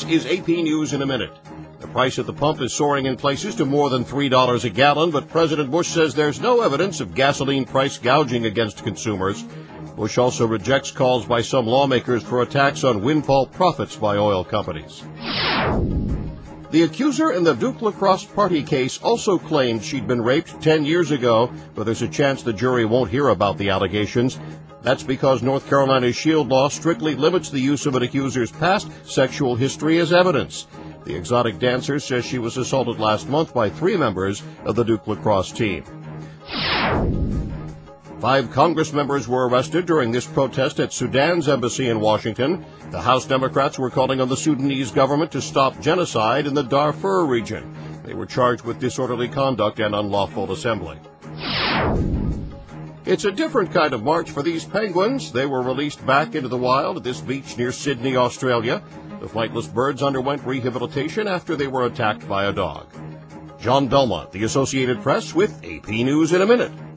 This is AP News in a minute. The price at the pump is soaring in places to more than $3 a gallon, but President Bush says there's no evidence of gasoline price gouging against consumers. Bush also rejects calls by some lawmakers for attacks on windfall profits by oil companies. The accuser in the Duke Lacrosse party case also claimed she'd been raped 10 years ago, but there's a chance the jury won't hear about the allegations. That's because North Carolina's Shield law strictly limits the use of an accuser's past sexual history as evidence. The exotic dancer says she was assaulted last month by 3 members of the Duke Lacrosse team. 5 Congress members were arrested during this protest at Sudan's embassy in Washington. The House Democrats were calling on the Sudanese government to stop genocide in the Darfur region. They were charged with disorderly conduct and unlawful assembly. It's a different kind of march for these penguins. They were released back into the wild at this beach near Sydney, Australia. The flightless birds underwent rehabilitation after they were attacked by a dog. John Belmont, The Associated Press, with AP News in a minute.